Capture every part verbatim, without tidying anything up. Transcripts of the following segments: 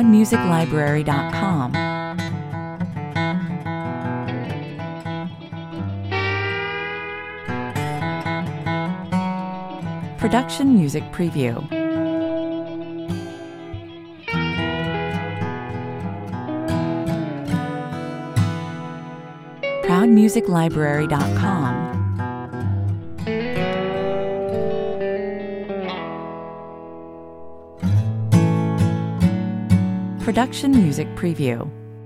proud music library dot com. Production Music Preview. proud music library dot com. Production Music Preview.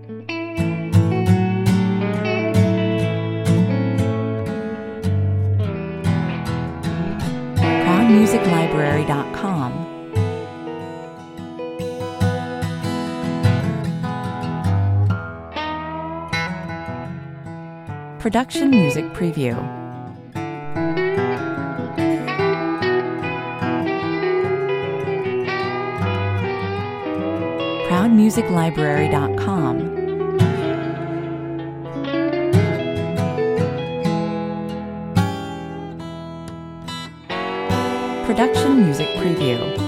proud music library dot com. Production Music Preview. proud music library dot com. Production Music Preview.